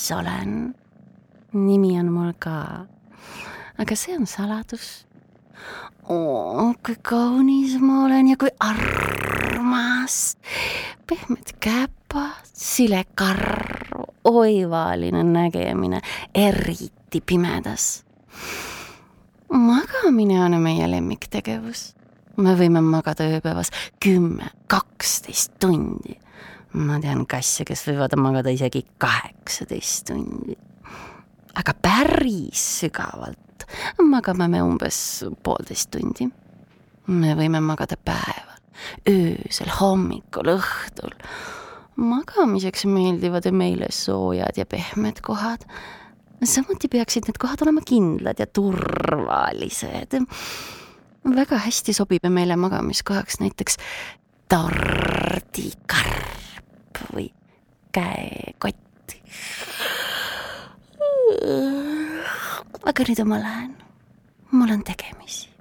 olen. Nimi on mul ka. Aga see on saladus. Kui kaunis ma olen ja kui armas. Pehmed käpad, silekarv, oivaline nägemine, eriti pimedas. Magamine on meie lemmiktegevus. Me võime magada ööpäevas 10-12 tundi. Ma tean kasse, kes võivad magada isegi 18 tundi. Aga päris sügavalt magame me umbes 1,5 tundi. Me võime magada päeval, öösel, hommikul, õhtul. Magamiseks meeldivad meile soojad ja pehmed kohad. Samuti peaksid need kohad olema kindlad ja turvalised. Väga hästi sobib meile magamiskohaks näiteks tordikarp või käekott. Aga nüüd ma lähen. Mul on tegemisi.